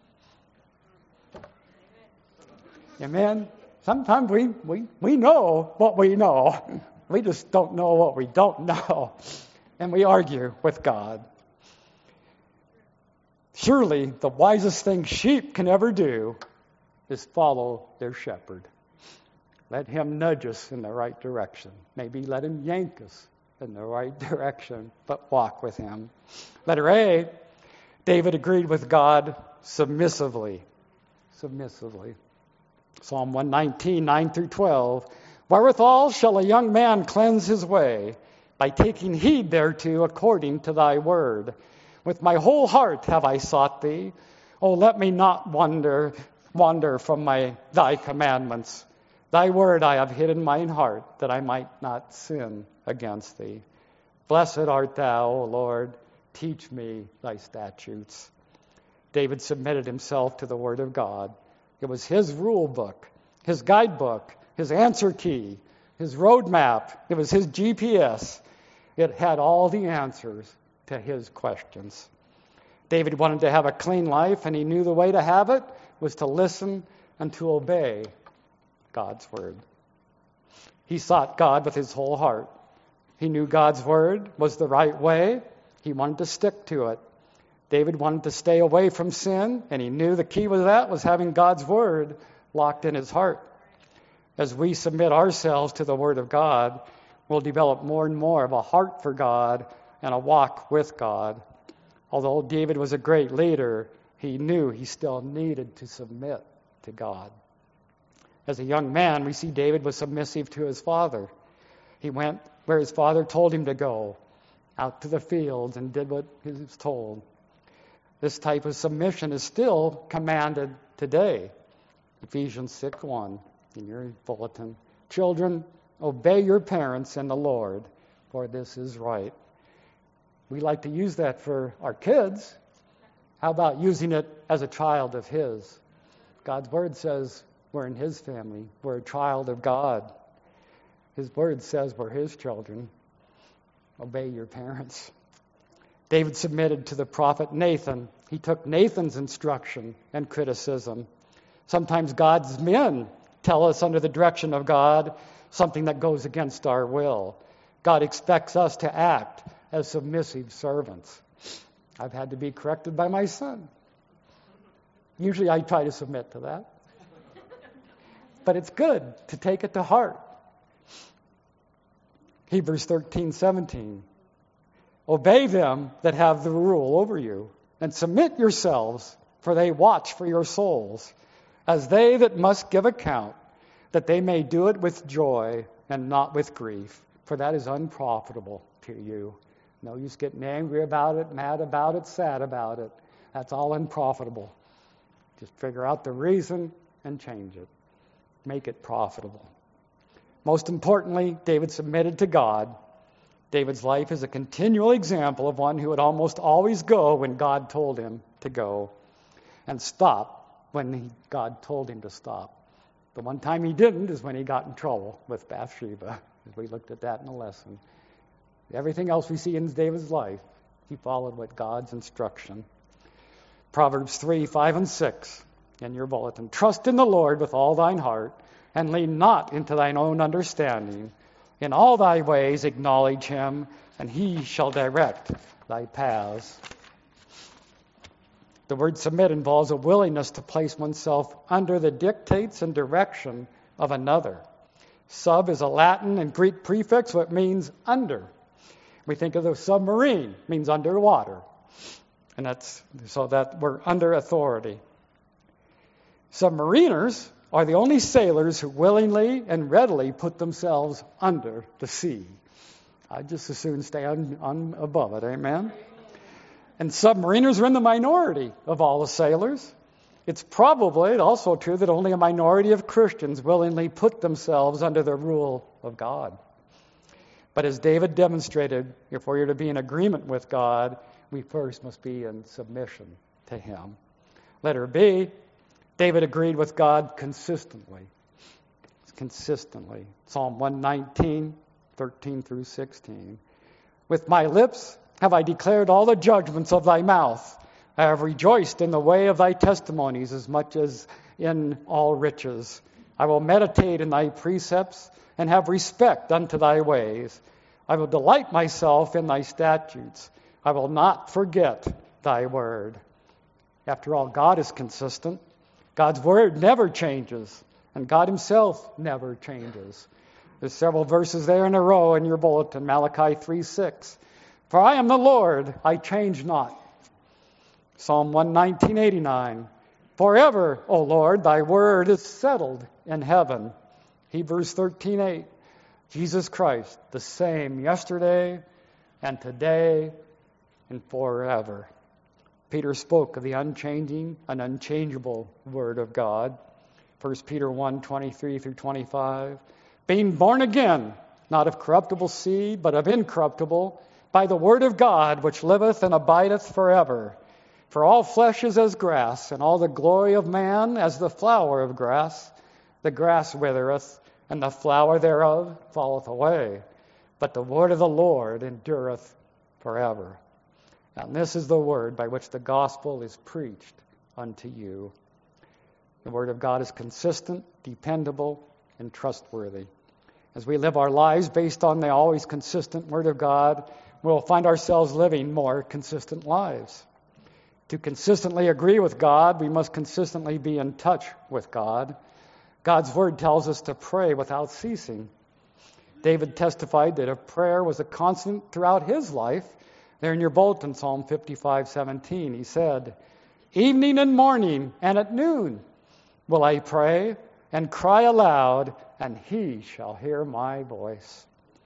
Amen? Sometimes we, we, we know what we know. We just don't know what we don't know. And we argue with God. Surely the wisest thing sheep can ever do is follow their shepherd. Let him nudge us in the right direction. Maybe let him yank us in the right direction, but walk with him. Letter A, David agreed with God submissively. Submissively. Psalm one nineteen, nine through twelve. Wherewithal shall a young man cleanse his way? By taking heed thereto according to thy word. With my whole heart have I sought thee. Oh, let me not wander, wander from my thy commandments. Thy word I have hid in mine heart, that I might not sin against thee. Blessed art thou, O Lord. Teach me thy statutes. David submitted himself to the word of God. It was his rule book, his guidebook, his answer key, his roadmap. It was his G P S. It had all the answers to his questions. David wanted to have a clean life, and he knew the way to have it was to listen and to obey God's word. He sought God with his whole heart. He knew God's word was the right way. He wanted to stick to it. David wanted to stay away from sin, and he knew the key with that was having God's word locked in his heart. As we submit ourselves to the word of God, we'll develop more and more of a heart for God and a walk with God. Although David was a great leader, he knew he still needed to submit to God. As a young man, we see David was submissive to his father. He went where his father told him to go, out to the fields, and did what he was told. This type of submission is still commanded today. Ephesians six one in your bulletin. Children, obey your parents in the Lord, for this is right. We like to use that for our kids. How about using it as a child of His? God's Word says we're in His family. We're a child of God. His Word says we're His children. Obey your parents. David submitted to the prophet Nathan. He took Nathan's instruction and criticism. Sometimes God's men tell us under the direction of God something that goes against our will. God expects us to act as submissive servants. I've had to be corrected by my son. Usually I try to submit to that. But it's good to take it to heart. Hebrews thirteen seventeen. Obey them that have the rule over you, and submit yourselves, for they watch for your souls, as they that must give account, that they may do it with joy and not with grief, for that is unprofitable to you. No use getting angry about it, mad about it, sad about it. That's all unprofitable. Just figure out the reason and change it. Make it profitable. Most importantly, David submitted to God. David's life is a continual example of one who would almost always go when God told him to go, and stop when he, God told him to stop. The one time he didn't is when he got in trouble with Bathsheba, as we looked at that in the lesson. Everything else we see in David's life, he followed with God's instruction. Proverbs three, five, and six in your bulletin. Trust in the Lord with all thine heart, and lean not into thine own understanding. In all thy ways acknowledge him, and he shall direct thy paths. The word submit involves a willingness to place oneself under the dictates and direction of another. Sub is a Latin and Greek prefix, which means under. We think of the submarine, means underwater. And that's so that we're under authority. Submariners are the only sailors who willingly and readily put themselves under the sea. I'd just as soon stay on, on above it, amen? And submariners are in the minority of all the sailors. It's probably also true that only a minority of Christians willingly put themselves under the rule of God. But as David demonstrated, if we're to be in agreement with God, we first must be in submission to Him. Letter B, David agreed with God consistently. Consistently. Psalm one nineteen, thirteen through sixteen. With my lips have I declared all the judgments of thy mouth. I have rejoiced in the way of thy testimonies as much as in all riches. I will meditate in thy precepts and have respect unto thy ways. I will delight myself in thy statutes. I will not forget thy word. After all, God is consistent. God's word never changes, and God himself never changes. There's several verses there in a row in your bulletin, Malachi three six. For I am the Lord, I change not. Psalm one nineteen, eighty-nine. Forever, O Lord, thy word is settled in heaven. Hebrews thirteen eight. Jesus Christ, the same yesterday and today and forever. Peter spoke of the unchanging and unchangeable Word of God. First Peter one, twenty-three through twenty-five. Being born again, not of corruptible seed, but of incorruptible, by the Word of God, which liveth and abideth forever. For all flesh is as grass, and all the glory of man as the flower of grass. The grass withereth, and the flower thereof falleth away. But the word of the Lord endureth forever. And this is the word by which the gospel is preached unto you. The word of God is consistent, dependable, and trustworthy. As we live our lives based on the always consistent word of God, we'll find ourselves living more consistent lives. To consistently agree with God, we must consistently be in touch with God. God's word tells us to pray without ceasing. David testified that a prayer was a constant throughout his life. There in your bulletin, Psalm fifty-five seventeen, he said, evening and morning and at noon will I pray and cry aloud, and he shall hear my voice.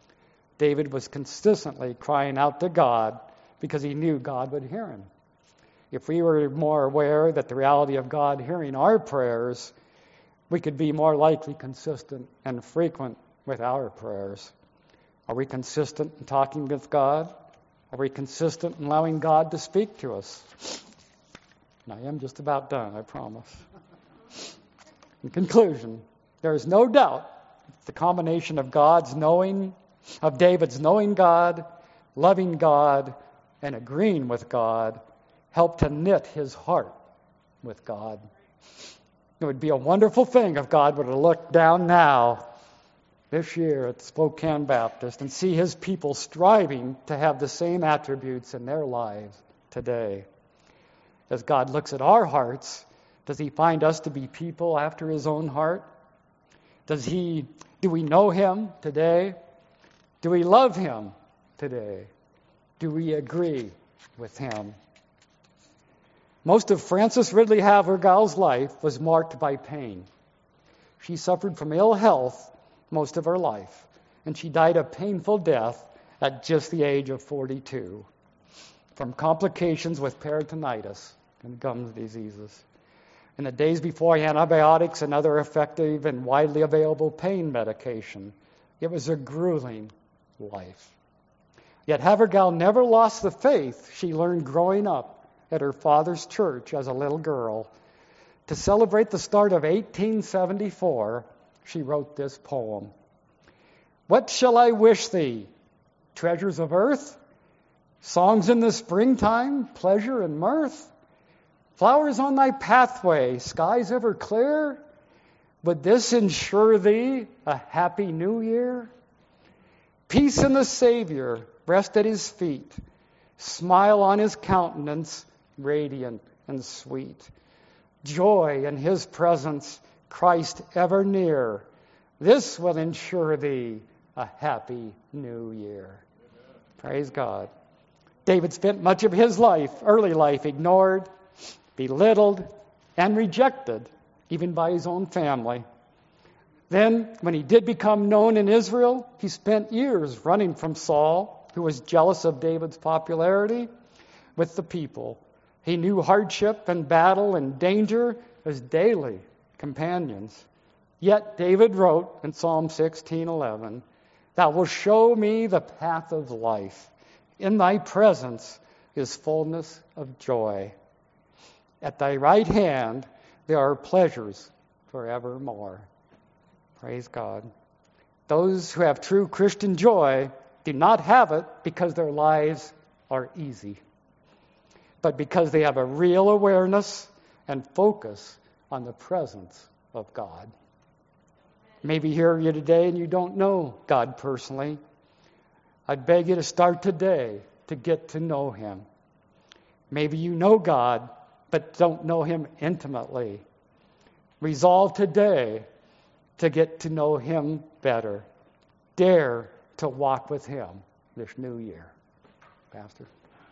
David was consistently crying out to God because he knew God would hear him. If we were more aware that the reality of God hearing our prayers, we could be more likely consistent and frequent with our prayers. Are we consistent in talking with God? Are we consistent in allowing God to speak to us? And I am just about done, I promise. In conclusion, there is no doubt the combination of God's knowing, of David's knowing God, loving God, and agreeing with God helped to knit his heart with God. It would be a wonderful thing if God were to look down now, this year at Spokane Baptist, and see his people striving to have the same attributes in their lives today. As God looks at our hearts, does he find us to be people after his own heart? Does he, do we know him today? Do we love him today? Do we agree with him? Most of Frances Ridley Havergal's life was marked by pain. She suffered from ill health most of her life, and she died a painful death at just the age of forty-two from complications with peritonitis and gum diseases. In the days before antibiotics and other effective and widely available pain medication, it was a grueling life. Yet Havergal never lost the faith she learned growing up at her father's church as a little girl. To celebrate the start of eighteen seventy-four, she wrote this poem. What shall I wish thee? Treasures of earth? Songs in the springtime? Pleasure and mirth? Flowers on thy pathway? Skies ever clear? Would this ensure thee a happy new year? Peace in the Savior, rest at his feet, smile on his countenance, radiant and sweet. Joy in his presence, Christ ever near. This will ensure thee a happy new year. Praise God. David spent much of his life, early life, ignored, belittled, and rejected, even by his own family. Then, when he did become known in Israel, he spent years running from Saul, who was jealous of David's popularity with the people. He knew hardship and battle and danger as daily companions. Yet David wrote in Psalm sixteen eleven, Thou wilt show me the path of life. In thy presence is fullness of joy. At thy right hand there are pleasures forevermore. Praise God. Those who have true Christian joy do not have it because their lives are easy, but because they have a real awareness and focus on the presence of God. Maybe here you today and you don't know God personally. I'd beg you to start today to get to know him. Maybe you know God, but don't know him intimately. Resolve today to get to know him better. Dare to walk with him this new year. Pastor.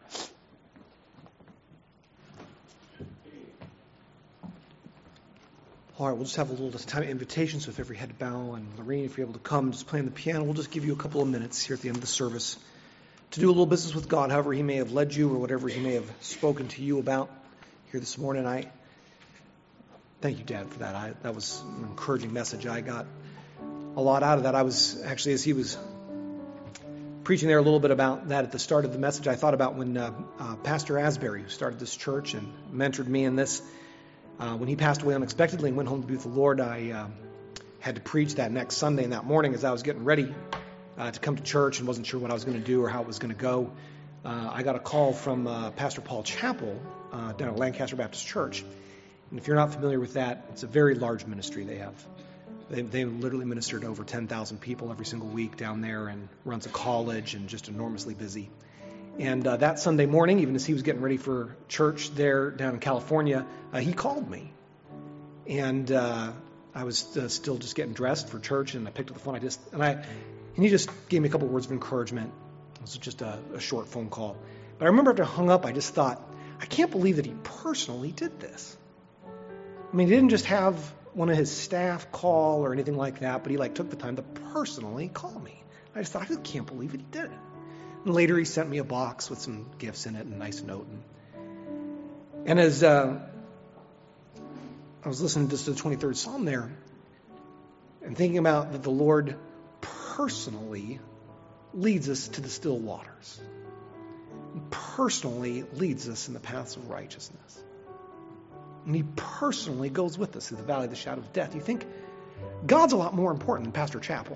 All right, we'll just have a little time of invitation, so if every head bow, and Lorraine, if you're able to come, just play on the piano, we'll just give you a couple of minutes here at the end of the service to do a little business with God, however he may have led you or whatever he may have spoken to you about here this morning. I thank you, Dad, for that. I, that was an encouraging message. I got a lot out of that. I was actually, as he was preaching there a little bit about that at the start of the message, I thought about when uh, uh, Pastor Asbury, who started this church and mentored me in this, Uh, when he passed away unexpectedly and went home to be with the Lord, I um, had to preach that next Sunday. And that morning, as I was getting ready uh, to come to church and wasn't sure what I was going to do or how it was going to go, uh, I got a call from uh, Pastor Paul Chappell uh, down at Lancaster Baptist Church. And if you're not familiar with that, it's a very large ministry they have. They, they literally minister to over ten thousand people every single week down there and runs a college and just enormously busy. And uh, that Sunday morning, even as he was getting ready for church there down in California, uh, he called me. And uh, I was uh, still just getting dressed for church, and I picked up the phone. I just and I and he just gave me a couple words of encouragement. It was just a, a short phone call. But I remember after I hung up, I just thought, I can't believe that he personally did this. I mean, he didn't just have one of his staff call or anything like that, but he like took the time to personally call me. I just thought, I just can't believe that he did it. And later he sent me a box with some gifts in it and a nice note. And, and as uh, I was listening just to the twenty-third Psalm there and thinking about that the Lord personally leads us to the still waters. personally leads us in the paths of righteousness. And he personally goes with us through the valley of the shadow of death. You think God's a lot more important than Pastor Chappell.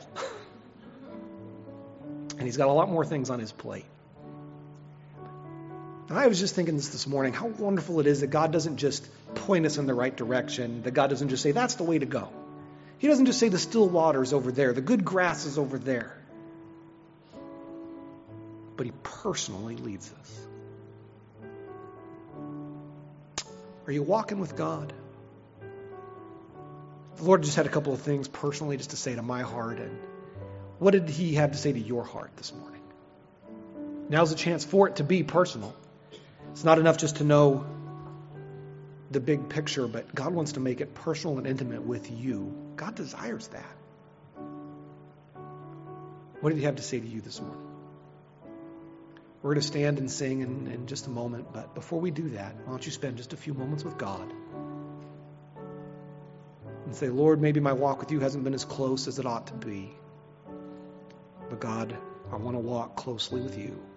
And he's got a lot more things on his plate. And I was just thinking this this morning, how wonderful it is that God doesn't just point us in the right direction, that God doesn't just say, that's the way to go. He doesn't just say the still water's over there, the good grass is over there. But he personally leads us. Are you walking with God? The Lord just had a couple of things personally just to say to my heart. And what did he have to say to your heart this morning? Now's a chance for it to be personal. It's not enough just to know the big picture, but God wants to make it personal and intimate with you. God desires that. What did he have to say to you this morning? We're going to stand and sing in, in just a moment, but before we do that, why don't you spend just a few moments with God and say, Lord, maybe my walk with you hasn't been as close as it ought to be, but God, I want to walk closely with you.